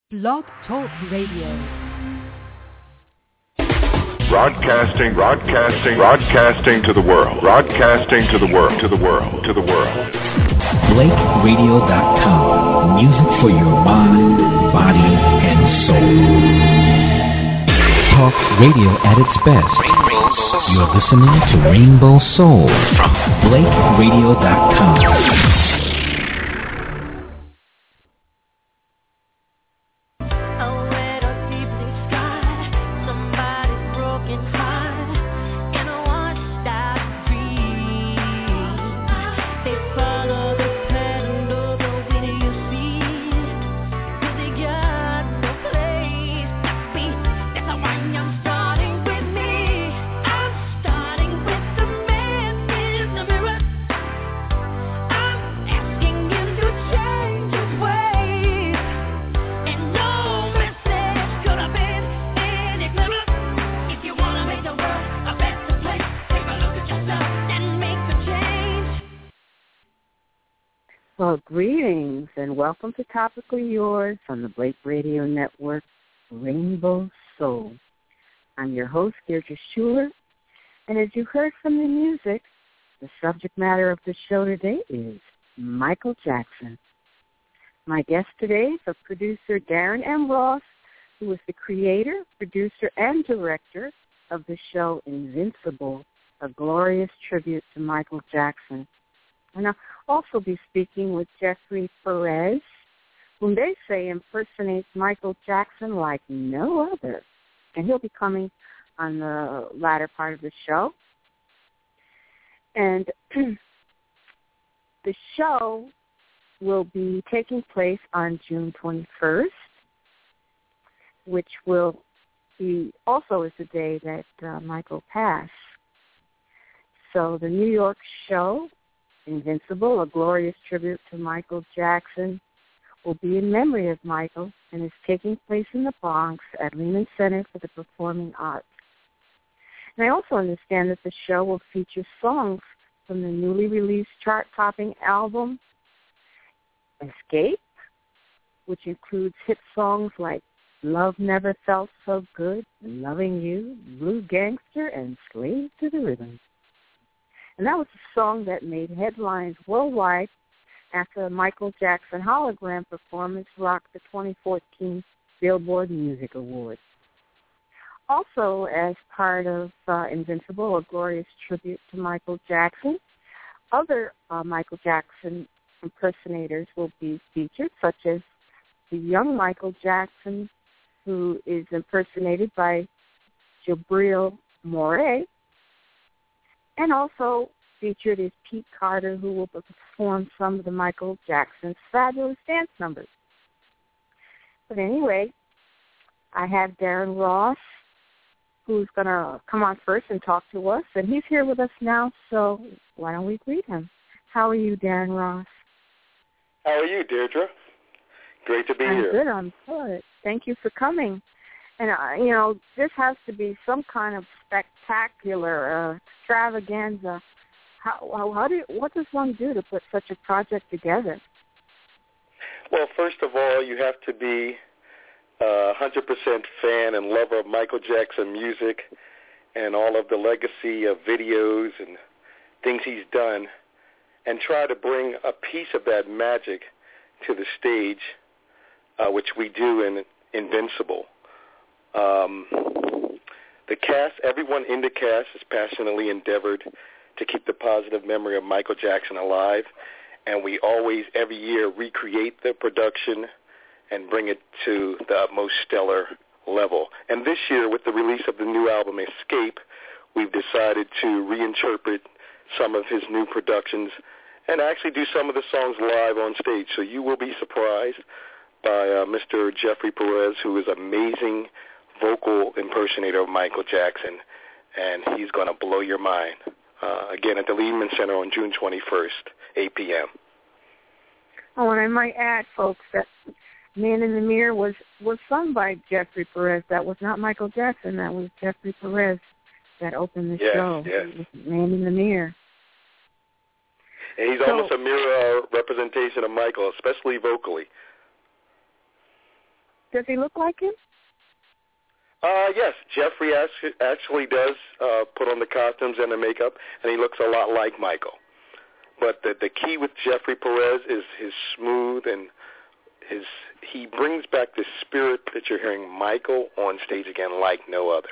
Blog Talk Radio. Broadcasting to the world. Broadcasting to the world. BlakeRadio.com. Music for your mind, body, and soul. Talk radio at its best. You're listening to Rainbow Soul from BlakeRadio.com. Well, greetings and welcome to Topically Yours on the Blake Radio Network, Rainbow Soul. I'm your host, Deirdre Schuler, and as you heard from the music, the subject matter of the show today is Michael Jackson. My guest today is producer Darren M. Ross, who is the creator, producer, and director of the show Invincible, a glorious tribute to Michael Jackson. And I'll also be speaking with Jeffrey Perez, whom they say impersonates Michael Jackson like no other. And he'll be coming on the latter part of the show. And the show will be taking place on June 21st, which will be also is the day that Michael passed. So the New York show, Invincible, a glorious tribute to Michael Jackson, will be in memory of Michael and is taking place in the Bronx at Lehman Center for the Performing Arts. And I also understand that the show will feature songs from the newly released chart-topping album, Escape, which includes hit songs like Love Never Felt So Good, Loving You, Blue Gangster, and Slave to the Rhythm. And that was a song that made headlines worldwide after the Michael Jackson hologram performance rocked the 2014 Billboard Music Awards. Also, as part of Invincible, a glorious tribute to Michael Jackson, other Michael Jackson impersonators will be featured, such as the young Michael Jackson, who is impersonated by Jabril Moray, and also featured is Pete Carter, who will perform some of the Michael Jackson's fabulous dance numbers. But anyway, I have Darren Ross, who's going to come on first and talk to us, and he's here with us now, so why don't we greet him? How are you, Darren Ross? How are you, Deirdre? Great to be here. I'm good. Thank you for coming. And, this has to be some kind of spectacular extravaganza. What does one do to put such a project together? Well, first of all, you have to be a 100% fan and lover of Michael Jackson music and all of the legacy of videos and things he's done, and try to bring a piece of that magic to the stage, which we do in Invincible. The cast, everyone in the cast has passionately endeavored to keep the positive memory of Michael Jackson alive, and we always, every year, recreate the production and bring it to the most stellar level. And this year, with the release of the new album, Escape, we've decided to reinterpret some of his new productions and actually do some of the songs live on stage. So you will be surprised by Mr. Jeffrey Perez, who is an amazing vocal impersonator of Michael Jackson, and he's going to blow your mind. Again, at the Lehman Center on June 21st, 8 p.m. Oh, and I might add, folks, that Man in the Mirror was sung by Jeffrey Perez. That was not Michael Jackson. That was Jeffrey Perez that opened the show. Yes. Man in the Mirror. And he's almost a mirror representation of Michael, especially vocally. Does he look like him? Yes, Jeffrey actually does put on the costumes and the makeup, and he looks a lot like Michael. But the key with Jeffrey Perez is his smooth and he brings back the spirit that you're hearing Michael on stage again like no other.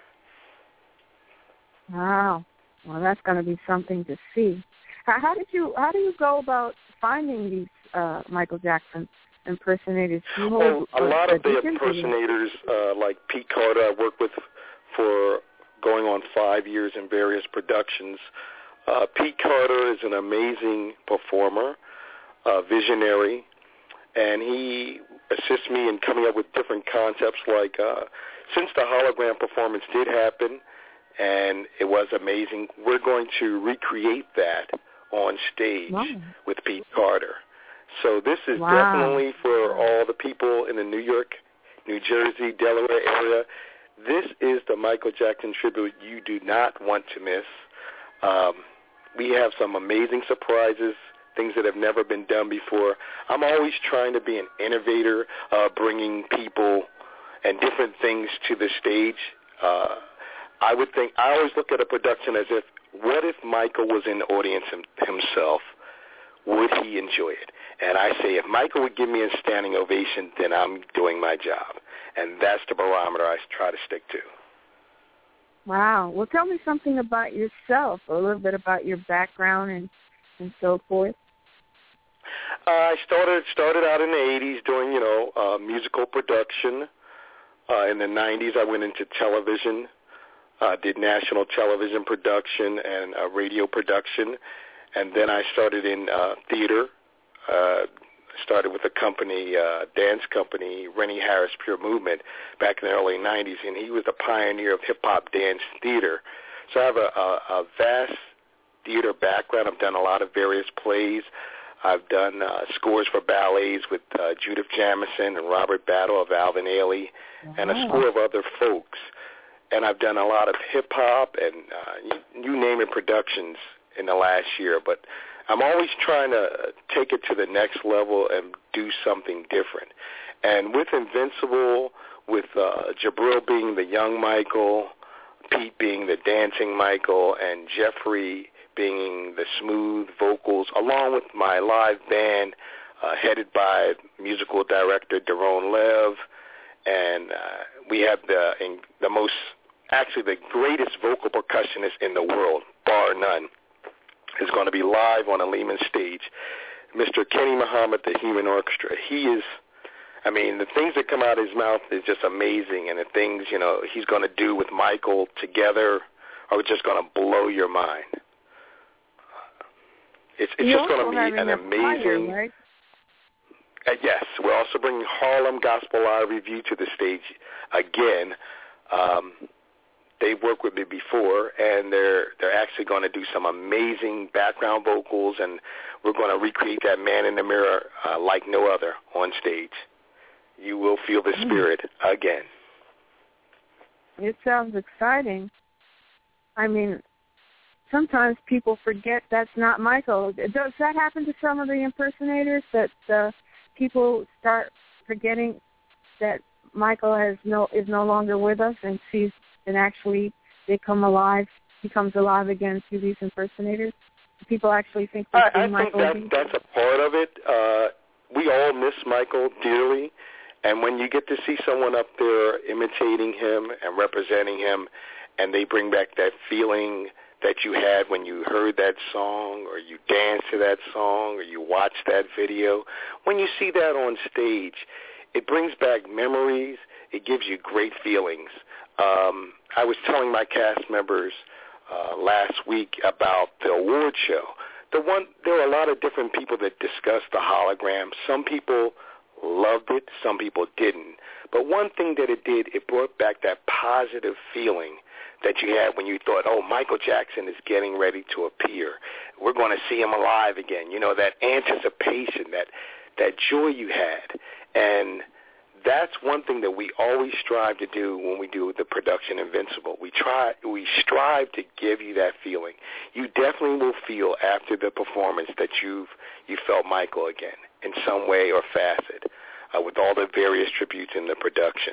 Wow. Well, that's going to be something to see. How do you go about finding these Michael Jackson impersonators? A lot of the impersonators, like Pete Carter, I worked with for going on 5 years in various productions. Pete Carter is an amazing performer, visionary, and he assists me in coming up with different concepts like since the hologram performance did happen and it was amazing, we're going to recreate that on stage with Pete Carter. So this is definitely for all the people in the New York, New Jersey, Delaware area. This is the Michael Jackson tribute you do not want to miss. We have some amazing surprises, things that have never been done before. I'm always trying to be an innovator, bringing people and different things to the stage. I always look at a production as if, what if Michael was in the audience himself? Would he enjoy it? And I say, if Michael would give me a standing ovation, then I'm doing my job. And that's the barometer I try to stick to. Wow. Well, tell me something about yourself, a little bit about your background and so forth. I started out in the 80s doing, musical production. In the 90s, I went into television, did national television production and radio production. And then I started in theater. Started with a company, dance company, Rennie Harris Pure Movement, back in the early 90s, and he was the pioneer of hip-hop dance theater. So I have a vast theater background. I've done a lot of various plays. I've done scores for ballets with Judith Jamison and Robert Battle of Alvin Ailey, and a score of other folks. And I've done a lot of hip-hop and you name it productions in the last year, but I'm always trying to take it to the next level and do something different. And with Invincible, with Jabril being the young Michael, Pete being the dancing Michael, and Jeffrey being the smooth vocals, along with my live band headed by musical director Daron Lev, and we have the greatest vocal percussionist in the world, bar none, is going to be live on a Lehman stage, Mr. Kenny Muhammad, the Human Orchestra. The things that come out of his mouth is just amazing, and the things, he's going to do with Michael together are just going to blow your mind. It's just going to be an amazing... Right? Yes, we're also bringing Harlem Gospel Live Review to the stage again. They've worked with me before, and they're actually going to do some amazing background vocals, and we're going to recreate that Man in the Mirror like no other on stage. You will feel the spirit again. It sounds exciting. Sometimes people forget that's not Michael. Does that happen to some of the impersonators, that people start forgetting that Michael is no longer with us, and actually becomes alive again through these impersonators? People actually think I think that's a part of it. We all miss Michael dearly, and when you get to see someone up there imitating him and representing him, and they bring back that feeling that you had when you heard that song, or you danced to that song, or you watched that video, when you see that on stage, it brings back memories. It gives you great feelings. I was telling my cast members last week about the award show. There were a lot of different people that discussed the hologram. Some people loved it, some people didn't. But one thing that it did, it brought back that positive feeling that you had when you thought, Michael Jackson is getting ready to appear. We're going to see him alive again. That anticipation, that joy you had. And that's one thing that we always strive to do when we do the production Invincible. We strive to give you that feeling. You definitely will feel after the performance that you felt Michael again in some way or facet. with all the various tributes in the production.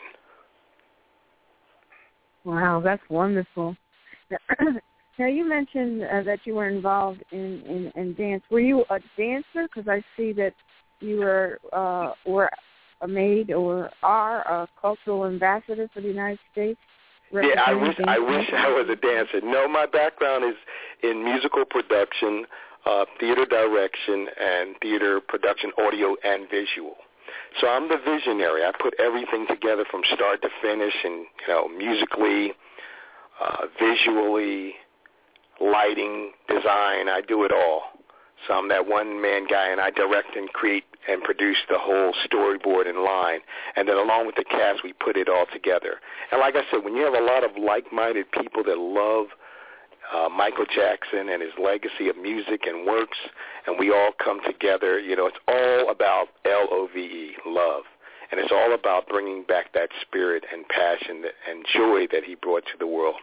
Wow, that's wonderful. Now you mentioned that you were involved in dance. Were you a dancer? Because I see that you were a maid or are a cultural ambassador for the United States. Yeah, I wish I was a dancer. No, my background is in musical production, theater direction, and theater production, audio and visual. So I'm the visionary. I put everything together from start to finish, and musically, visually, lighting, design. I do it all. So I'm that one-man guy, and I direct and create and produce the whole storyboard and line. And then along with the cast, we put it all together. And like I said, when you have a lot of like-minded people that love Michael Jackson and his legacy of music and works, and we all come together, it's all about L-O-V-E, love. And it's all about bringing back that spirit and passion and joy that he brought to the world.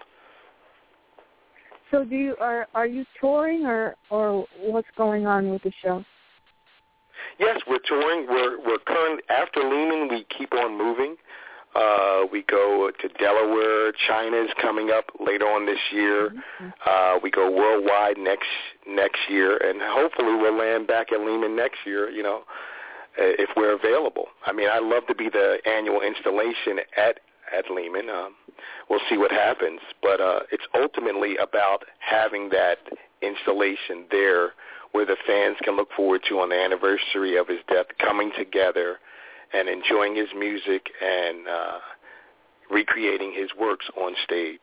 So are you touring or what's going on with the show? Yes, we're touring. We're currently, after Lehman, we keep on moving. We go to Delaware. China's coming up later on this year. Mm-hmm. We go worldwide next year, and hopefully we'll land back at Lehman next year, if we're available. I mean, I'd love to be the annual installation at Lehman. We'll see what happens. But it's ultimately about having that installation there where the fans can look forward to on the anniversary of his death, coming together and enjoying his music and recreating his works on stage.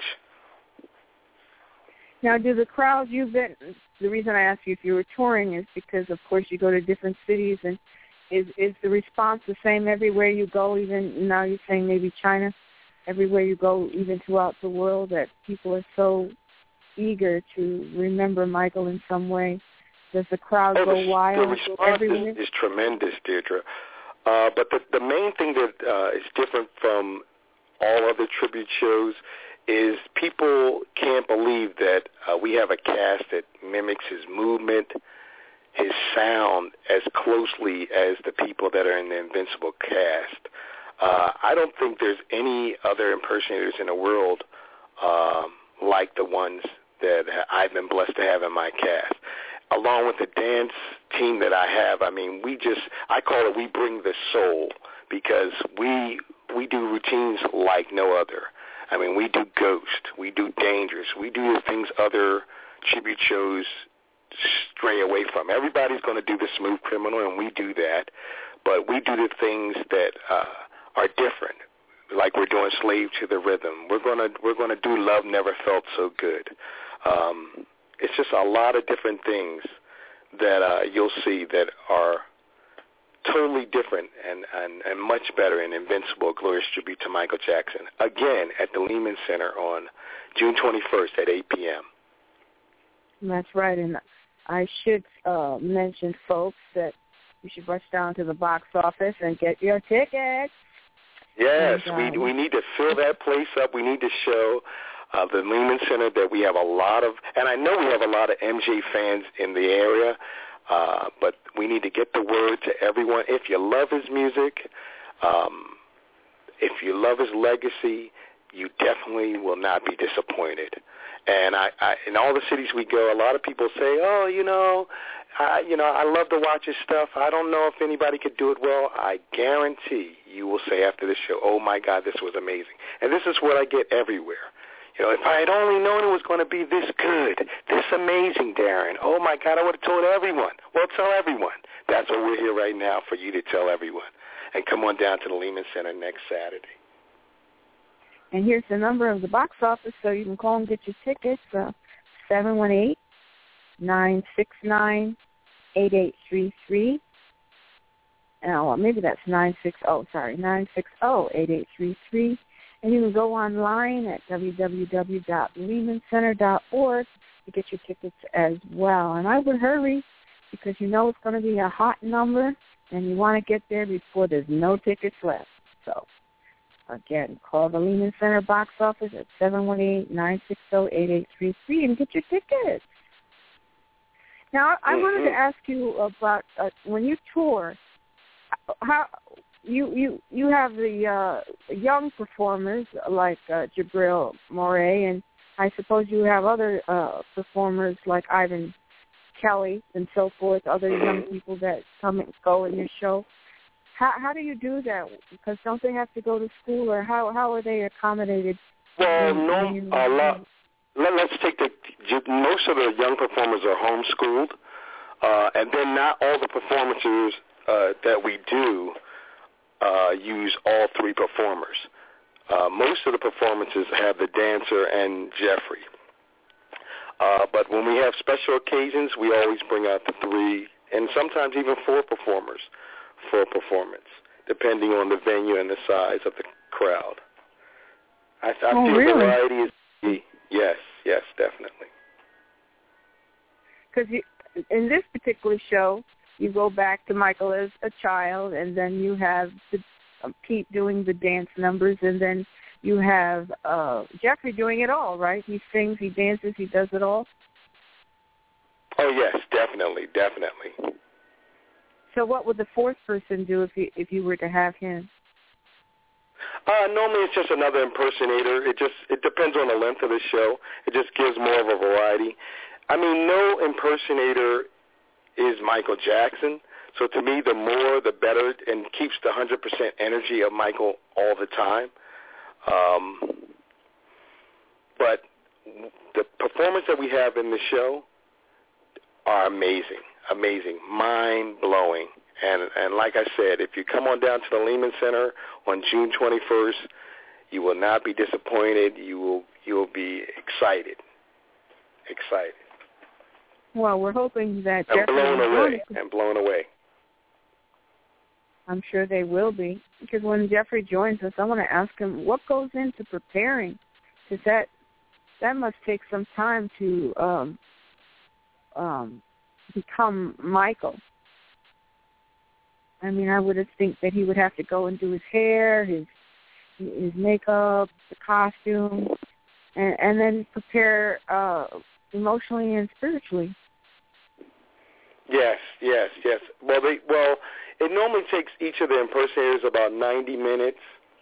Now, do the crowds the reason I asked you if you were touring is because, of course, you go to different cities, and is the response the same everywhere you go, even now you're saying maybe China, everywhere you go, even throughout the world, that people are so eager to remember Michael in some way? Does the crowd go wild? The response is tremendous, Deirdre. But the main thing that is different from all other tribute shows is people can't believe that we have a cast that mimics his movement, his sound as closely as the people that are in the Invincible cast. I don't think there's any other impersonators in the world like the ones that I've been blessed to have in my cast. Along with the dance team that I have, I mean, I call it we bring the soul, because we do routines like no other. I mean, we do Ghost, we do Dangerous, we do the things other tribute shows stray away from. Everybody's going to do the Smooth Criminal, and we do that, but we do the things that are different. Like we're doing Slave to the Rhythm. We're gonna do Love Never Felt So Good. It's just a lot of different things that you'll see that are totally different and much better in Invincible, Glorious Tribute to Michael Jackson. Again, at the Lehman Center on June 21st at 8 p.m. That's right, and I should mention, folks, that you should rush down to the box office and get your tickets. Yes, we need to fill that place up. We need to show the Lehman Center that we have a lot of, and I know we have a lot of MJ fans in the area, but we need to get the word to everyone. If you love his music, if you love his legacy, you definitely will not be disappointed. And I in all the cities we go, a lot of people say, I love to watch his stuff. I don't know if anybody could do it well. I guarantee you will say after the show, oh, my God, this was amazing. And this is what I get everywhere. If I had only known it was going to be this good, this amazing, Darren, oh, my God, I would have told everyone. Well, tell everyone. That's what we're here right now, for you to tell everyone. And come on down to the Lehman Center next Saturday. And here's the number of the box office, so you can call and get your tickets, 718-969-8833. Maybe that's 960-8833. And you can go online at www.lehmancenter.org to get your tickets as well. And I would hurry, because you know it's going to be a hot number, and you want to get there before there's no tickets left. So, again, call the Lehman Center box office at 718-960-8833 and get your tickets. Now, I wanted to ask you about when you tour, you have the young performers like Jabril Moray, and I suppose you have other performers like Ivan Kelly and so forth, other young people that come and go in your show. How do you do that? Because don't they have to go to school, or how are they accommodated? Well, let's take most of the young performers are homeschooled, and then not all the performances that we do use all three performers. Most of the performances have the dancer and Jeffrey. But when we have special occasions, we always bring out the three, and sometimes even four performers for a performance, depending on the venue and the size of the crowd. I feel really? Variety is key. Yes, definitely. Because in this particular show, you go back to Michael as a child, and then you have Pete doing the dance numbers, and then you have Jeffrey doing it all, right? He sings, he dances, he does it all? Oh, yes, definitely. So what would the fourth person do if you were to have him? Normally it's just another impersonator. It depends on the length of the show. It just gives more of a variety. I mean, no impersonator is Michael Jackson. So to me, the more, the better, and keeps the 100% energy of Michael all the time. But the performance that we have in the show are amazing, mind-blowing. And like I said, if you come on down to the Lehman Center on June 21st, you will not be disappointed. You will be excited. Well, we're hoping that and blown away. I'm sure they will be, because when Jeffrey joins us, I want to ask him what goes into preparing, because that must take some time to become Michael. I mean, I would think that he would have to go and do his hair, his makeup, the costume, and then prepare emotionally and spiritually. Yes. Well, it normally takes each of the impersonators about 90 minutes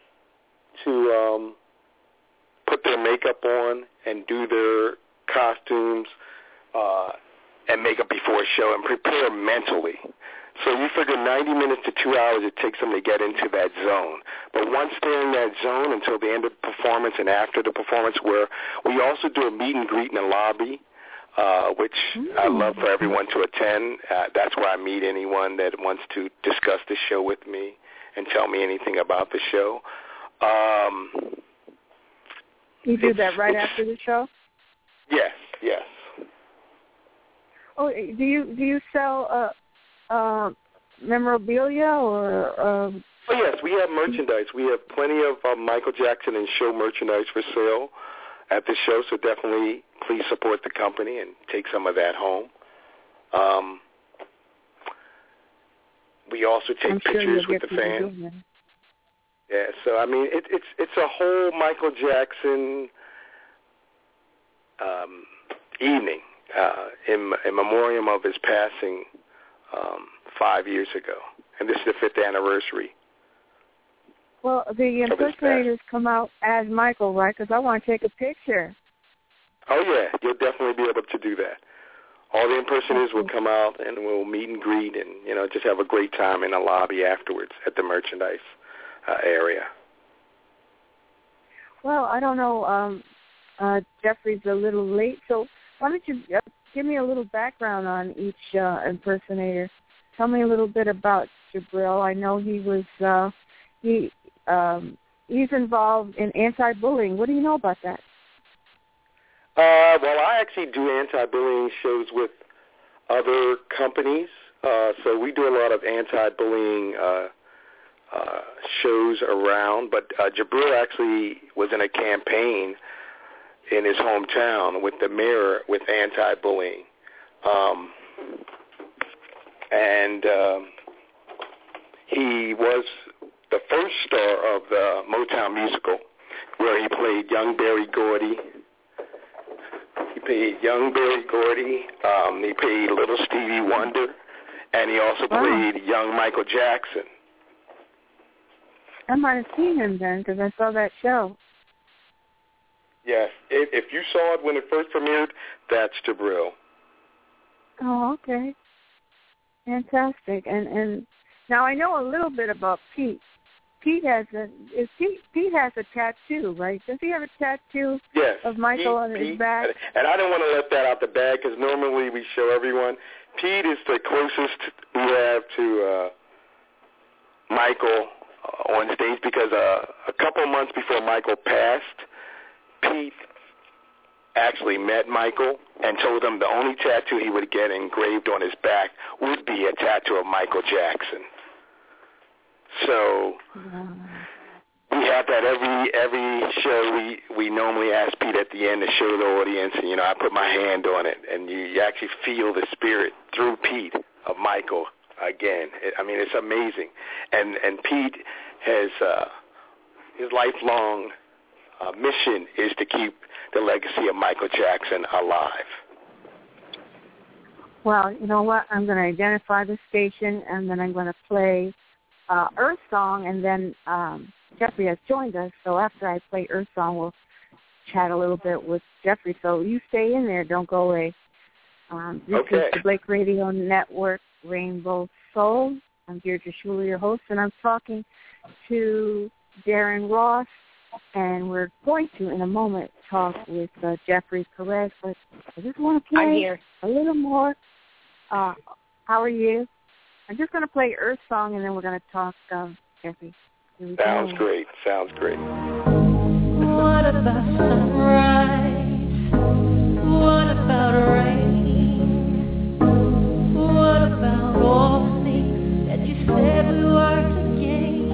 to put their makeup on and do their costumes and makeup before a show and prepare mentally. So you figure 90 minutes to 2 hours it takes them to get into that zone. But once they're in that zone until the end of the performance and after the performance, where we also do a meet and greet in the lobby, which I love for everyone to attend. That's where I meet anyone that wants to discuss the show with me and tell me anything about the show. You do that right after the show? Yes. Oh, do you sell memorabilia or? Oh yes, we have merchandise. We have plenty of Michael Jackson and show merchandise for sale at the show. So definitely, please support the company and take some of that home. We also take pictures with the fans. Yeah, so I mean, it's a whole Michael Jackson evening in memoriam of his passing 5 years ago, and this is the 5th anniversary. Well, the impersonators come out as Michael, right? Because I want to take a picture. Oh yeah, you'll definitely be able to do that. All the impersonators will come out, and we'll meet and greet, and just have a great time in the lobby afterwards at the merchandise area. Well, I don't know. Jeffrey's a little late, so why don't you give me a little background on each impersonator? Tell me a little bit about Jabril. I know he was he's involved in anti-bullying. What do you know about that? Well, I actually do anti-bullying shows with other companies. So we do a lot of anti-bullying shows around. But Jabril actually was in a campaign in his hometown with the mayor with anti-bullying. And he was the first star of the Motown musical, where he played young Berry Gordy. He played Little Stevie Wonder, and he also played young Michael Jackson. I might have seen him then because I saw that show. Yes. If you saw it when it first premiered, that's Jabril. Oh, okay. Fantastic. And now I know a little bit about Pete. Pete has a tattoo, right? Does he have a tattoo of Michael on his back? And I don't want to let that out the bag because normally we show everyone. Pete is the closest we have to Michael on stage because a couple of months before Michael passed, Pete actually met Michael and told him the only tattoo he would get engraved on his back would be a tattoo of Michael Jackson. So we have that every show. We normally ask Pete at the end to show the audience, and I put my hand on it, and you actually feel the spirit through Pete of Michael again. It's amazing, and Pete has his lifelong mission is to keep the legacy of Michael Jackson alive. Well, you know what? I'm going to identify the station, and then I'm going to play Earth Song, and then Jeffrey has joined us, so after I play Earth Song, we'll chat a little bit with Jeffrey. So you stay in there. Don't go away. This is the Blake Radio Network, Rainbow Soul. I'm Deirdre Schuler, your host, and I'm talking to Darren Ross, and we're going to, in a moment, talk with Jeffrey Perez, but I just want to play a little more. How are you? I'm just going to play Earth Song, and then we're going to talk, Jeffrey. Sounds great. What about sunrise? What about rain? What about all the things that you said we were to gain?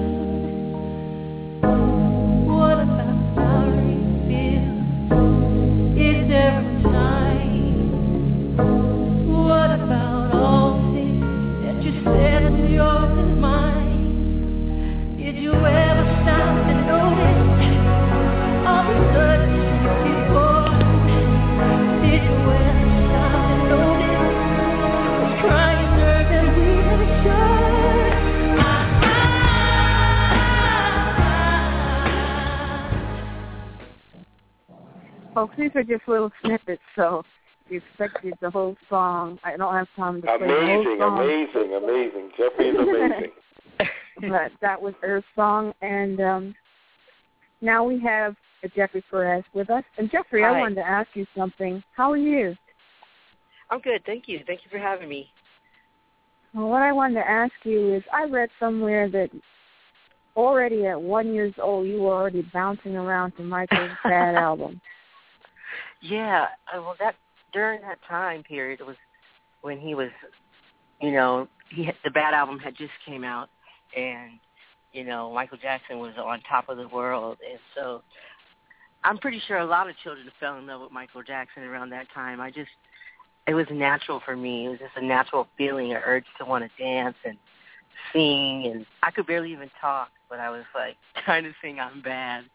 What about how you feel? Is there a time? What about all the things that you said was yours and mine? Did you ever stop to notice all the good before? Did you ever stop to notice the crying nerve that we never showed? Folks, these are just little snippets, so if you expected the whole song, I don't have time to play the whole song. Amazing. Jeffrey's amazing. But that was Earth Song, and now we have Jeffrey Perez with us. And Jeffrey, Hi. I wanted to ask you something. How are you? I'm good, thank you. Thank you for having me. Well, what I wanted to ask you is, I read somewhere that already at 1 year old, you were already bouncing around to Michael's Bad album. Yeah, well, during that time period, it was when he was, the Bad album had just came out, and Michael Jackson was on top of the world, and so I'm pretty sure a lot of children fell in love with Michael Jackson around that time. It was natural for me. It was just a natural feeling, an urge to want to dance and sing, and I could barely even talk, but I was like trying to sing I'm Bad.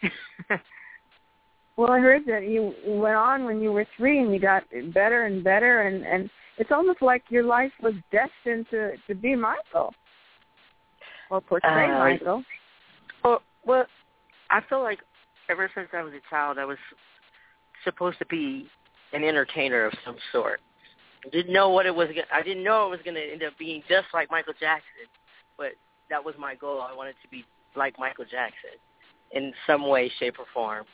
Well, I heard that you went on when you were 3 and you got better and better, and it's almost like your life was destined to be Michael or portray Michael. Well, I feel like ever since I was a child, I was supposed to be an entertainer of some sort. I didn't know it was going to end up being just like Michael Jackson, but that was my goal. I wanted to be like Michael Jackson in some way, shape, or form.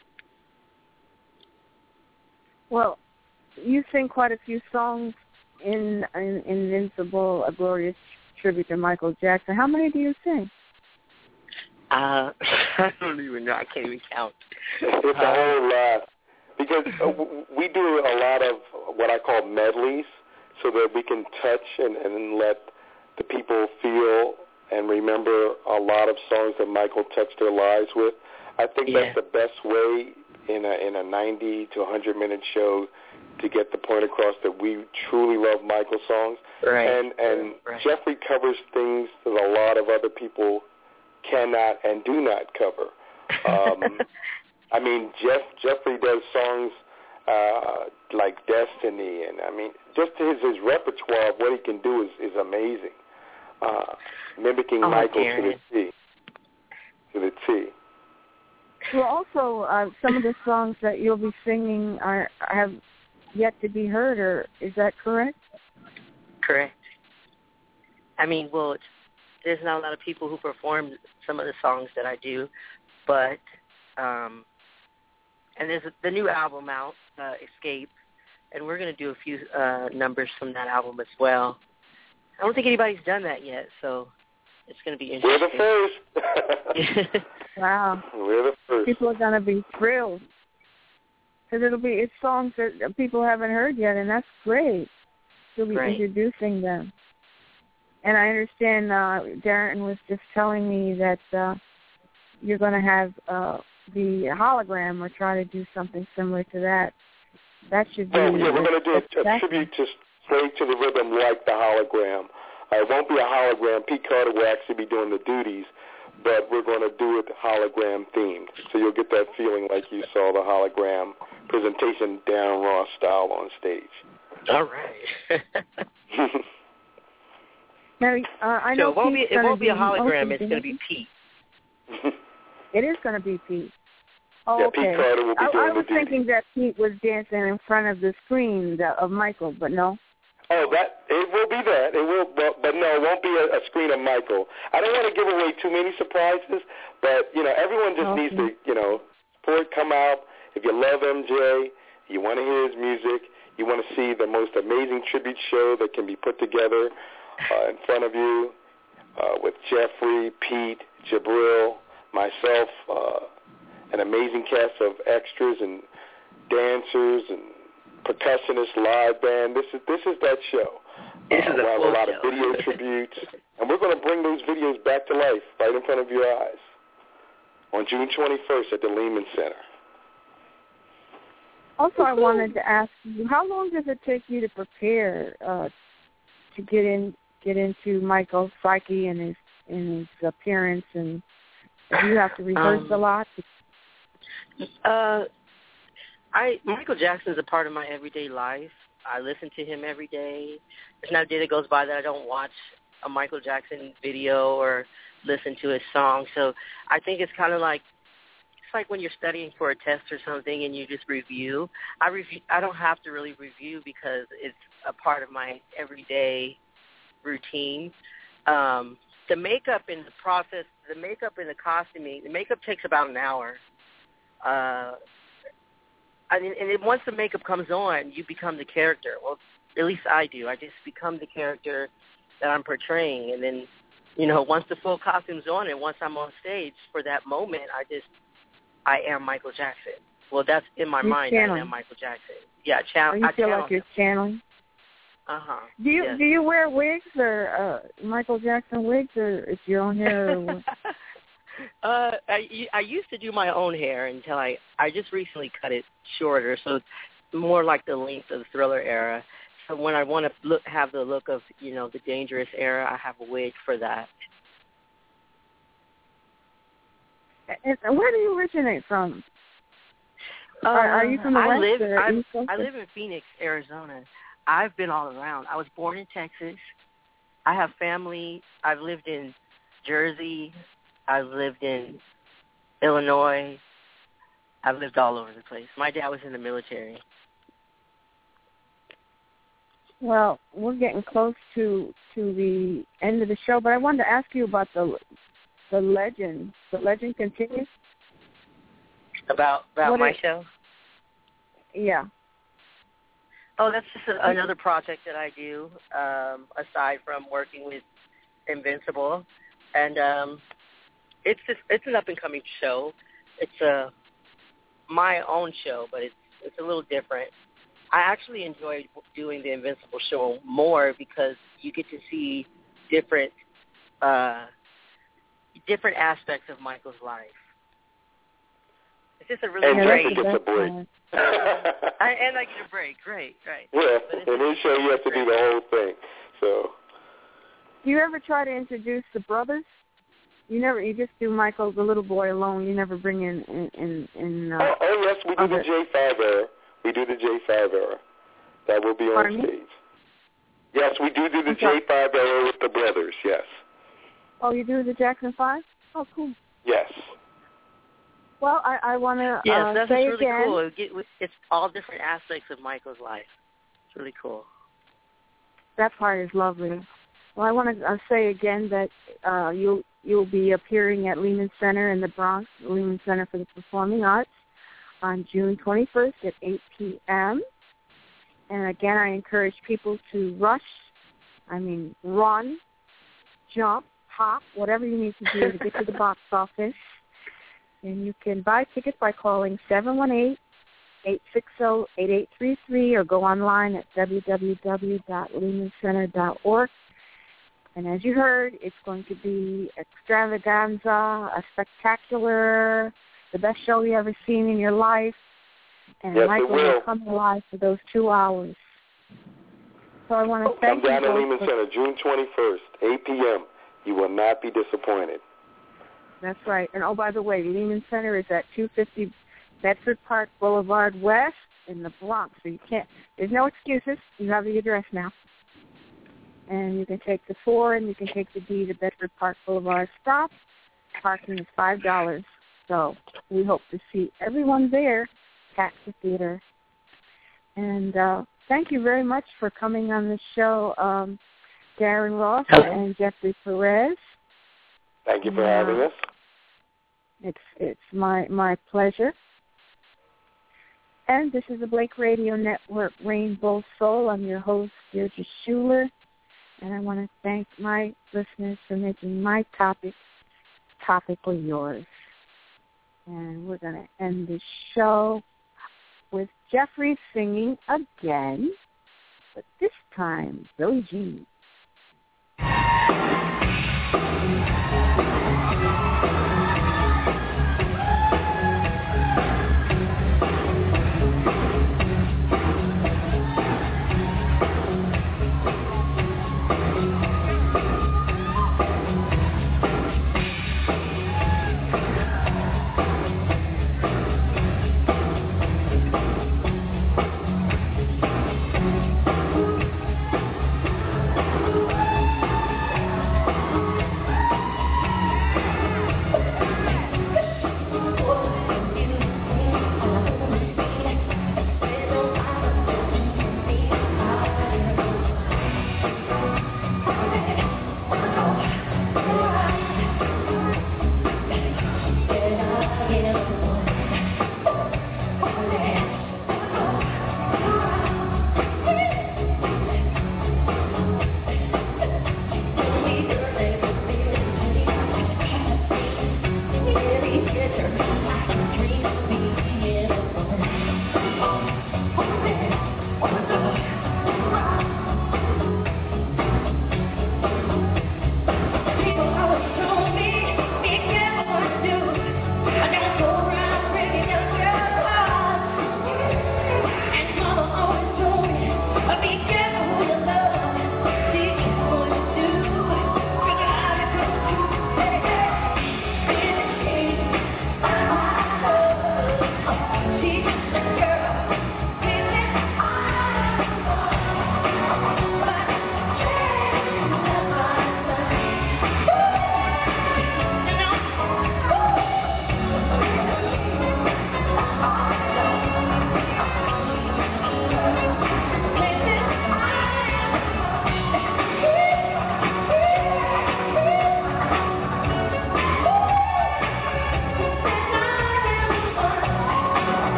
Well, you sing quite a few songs in Invincible, A Glorious Tribute to Michael Jackson. How many do you sing? I don't even know. I can't even count. It's a whole lot. Because we do a lot of what I call medleys so that we can touch and let the people feel and remember a lot of songs that Michael touched their lives with. I think that's the best way in a 90 to 100-minute show to get the point across that we truly love Michael songs. Right. And Jeffrey covers things that a lot of other people cannot and do not cover. Jeffrey does songs like Destiny, and just his repertoire of what he can do is amazing. Mimicking Michael to the T. to the T. Well, also, some of the songs that you'll be singing have yet to be heard, or is that correct? Correct. I mean, well, there's not a lot of people who perform some of the songs that I do, but and there's the new album out, Escape, and we're going to do a few numbers from that album as well. I don't think anybody's done that yet, so it's going to be interesting. We're the first. Wow. We're the first. People are going to be thrilled. Because it's songs that people haven't heard yet, and that's great. You'll be introducing them. And I understand Darren was just telling me that you're going to have the hologram or try to do something similar to that. That should be... Yeah, we're going to do a tribute to Slave to the Rhythm like the hologram. It won't be a hologram. Pete Carter will actually be doing the duties, but we're going to do it hologram themed. So you'll get that feeling like you saw the hologram presentation Darren Ross style on stage. All right. Now, I know so it won't be a hologram. It's going to be Pete. It is going to be Pete. Oh, yeah, okay. Pete Carter will be doing I was the duties. thinking that Pete was dancing in front of the screen of Michael, but no. Oh, it will be that. It will, but no, it won't be a screen of Michael. I don't want to give away too many surprises, but everyone just needs to support, come out. If you love MJ, you want to hear his music, you want to see the most amazing tribute show that can be put together in front of you with Jeffrey, Pete, Jabril, myself, an amazing cast of extras and dancers and percussionists, live band. This is that show. This is we'll have a lot of video tributes, and we're going to bring those videos back to life right in front of your eyes on June 21st at the Lehman Center. Also, I wanted to ask you, how long does it take you to prepare to get into Michael's psyche and his appearance, and do you have to rehearse a lot? Michael Jackson's a part of my everyday life. I listen to him every day. There's not a day that goes by that I don't watch a Michael Jackson video or listen to his song. So I think it's kind of like, it's like when you're studying for a test or something and you just review. I don't have to really review because it's a part of my everyday routine. The makeup in the process, the makeup and the costuming, the makeup takes about an hour. And then once the makeup comes on, you become the character. Well, at least I do. I just become the character that I'm portraying. And then, once the full costume's on and once I'm on stage for that moment, I am Michael Jackson. Well, that's in my mind. I am Michael Jackson. Yeah, you feel like you're channeling? Uh-huh. Do you wear wigs or Michael Jackson wigs, or is your own hair? Or what? I used to do my own hair until I just recently cut it shorter, so it's more like the length of the Thriller era. So when I want to have the look of the Dangerous era, I have a wig for that. And where do you originate from? Are you from the West? I live in Phoenix, Arizona. I've been all around. I was born in Texas. I have family. I've lived in Jersey. I've lived in Illinois. I've lived all over the place. My dad was in the military. Well, we're getting close to the end of the show, but I wanted to ask you about the legend. The legend continues? About my show? Yeah. Oh, that's just another project that I do, aside from working with Invincible. And it's an up-and-coming show. It's my own show, but it's a little different. I actually enjoyed doing the Invincible show more because you get to see different aspects of Michael's life. It's just a really great... And a break. and I get a break. Great. Yeah, in his show you have to do the whole thing. So. Do you ever try to introduce the brothers? You just do Michael, the little boy, alone. You never bring in yes, we do the J5 era. We do the J5 era. That will be on stage. Yes, we do the J5 era with the brothers, yes. Oh, you do the Jackson 5? Oh, cool. Yes. Well, I want to Yes, that's say really again. cool. It's all different aspects of Michael's life. It's really cool. That part is lovely. Well, I want to say again that you'll be appearing at Lehman Center in the Bronx, Lehman Center for the Performing Arts, on June 21st at 8 p.m. And again, I encourage people to run, jump, hop, whatever you need to do to get to the box office. And you can buy tickets by calling 718-860-8833 or go online at www.lehmancenter.org. And as you heard, it's going to be extravaganza, a spectacular, the best show you've ever seen in your life. And yes, Michael will come alive for those 2 hours. So I want to thank you. Come down to Lehman Center, June 21st, 8 p.m. You will not be disappointed. That's right. And, oh, by the way, Lehman Center is at 250 Bedford Park Boulevard West in the Bronx. So there's no excuses. You have the address now. And you can take the 4 and you can take the D to Bedford Park Boulevard stop. Parking is $5. So we hope to see everyone there at the theater. And thank you very much for coming on the show, Darren Ross and Jeffrey Perez. Thank you for having us. It's my pleasure. And this is the Blake Radio Network, Rainbow Soul. I'm your host, Deirdre Schuler. And I want to thank my listeners for making my topic topically yours. And we're going to end this show with Jeffrey singing again, but this time, Billie Jean.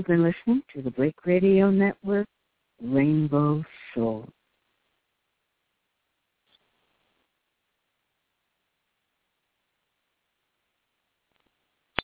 been listening to the Break Radio Network, Rainbow Soul.